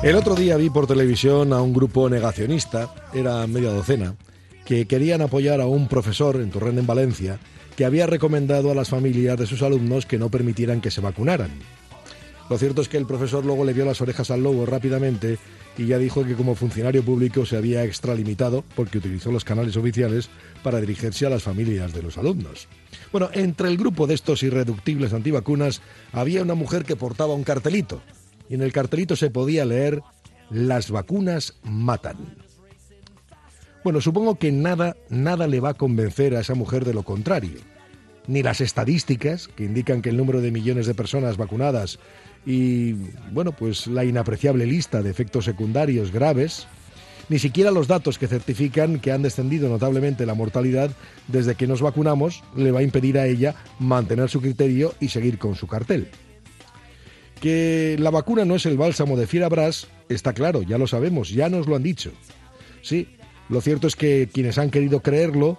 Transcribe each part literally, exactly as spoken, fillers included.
El otro día vi por televisión a un grupo negacionista, era media docena, que querían apoyar a un profesor en Torrent, en Valencia, que había recomendado a las familias de sus alumnos que no permitieran que se vacunaran. Lo cierto es que el profesor luego le vio las orejas al lobo rápidamente y ya dijo que como funcionario público se había extralimitado porque utilizó los canales oficiales para dirigirse a las familias de los alumnos. Bueno, entre el grupo de estos irreductibles antivacunas había una mujer que portaba un cartelito y en el cartelito se podía leer: "Las vacunas matan". Bueno, supongo que nada, nada le va a convencer a esa mujer de lo contrario. Ni las estadísticas, que indican que el número de millones de personas vacunadas y, bueno, pues la inapreciable lista de efectos secundarios graves, ni siquiera los datos que certifican que han descendido notablemente la mortalidad desde que nos vacunamos, le va a impedir a ella mantener su criterio y seguir con su cartel. Que la vacuna no es el bálsamo de Fierabras, está claro, ya lo sabemos, ya nos lo han dicho. Sí, lo cierto es que quienes han querido creerlo,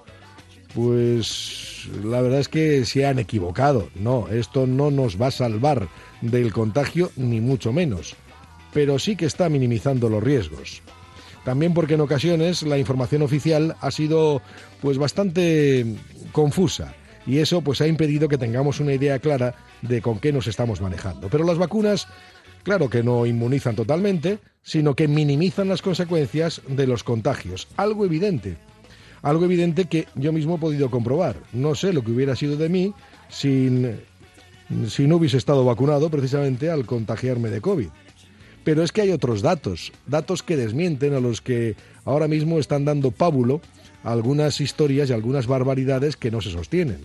pues la verdad es que se han equivocado. No, esto no nos va a salvar del contagio, ni mucho menos, pero sí que está minimizando los riesgos. También porque en ocasiones la información oficial ha sido pues bastante confusa y eso pues ha impedido que tengamos una idea clara de con qué nos estamos manejando. Pero las vacunas, claro que no inmunizan totalmente, sino que minimizan las consecuencias de los contagios. Algo evidente. Algo evidente que yo mismo he podido comprobar. No sé lo que hubiera sido de mí sin, si no hubiese estado vacunado precisamente al contagiarme de COVID. Pero es que hay otros datos, datos que desmienten a los que ahora mismo están dando pábulo a algunas historias y algunas barbaridades que no se sostienen.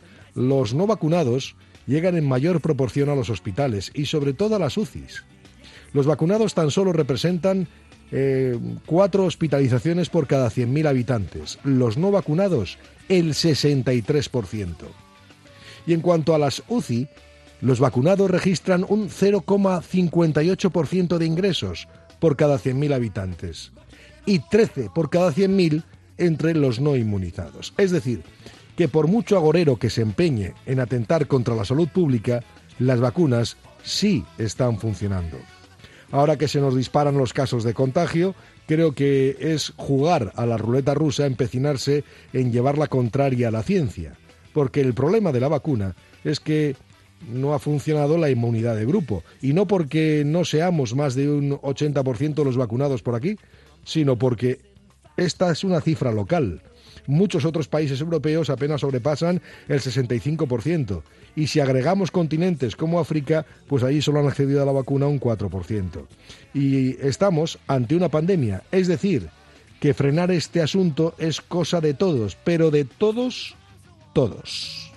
Los no vacunados llegan en mayor proporción a los hospitales y sobre todo a las U C Is. Los vacunados tan solo representan eh, cuatro hospitalizaciones por cada cien mil habitantes. Los no vacunados, el sesenta y tres por ciento. Y en cuanto a las U C I, los vacunados registran un cero coma cincuenta y ocho por ciento de ingresos por cada cien mil habitantes y trece por cada cien mil entre los no inmunizados. Es decir, que por mucho agorero que se empeñe en atentar contra la salud pública, las vacunas sí están funcionando. Ahora que se nos disparan los casos de contagio, creo que es jugar a la ruleta rusa, empecinarse en llevar la contraria a la ciencia, porque el problema de la vacuna es que no ha funcionado la inmunidad de grupo, y no porque no seamos más de un ochenta por ciento los vacunados por aquí, sino porque esta es una cifra local. Muchos otros países europeos apenas sobrepasan el sesenta y cinco por ciento, y si agregamos continentes como África, pues allí solo han accedido a la vacuna un cuatro por ciento. Y estamos ante una pandemia, es decir, que frenar este asunto es cosa de todos, pero de todos, todos.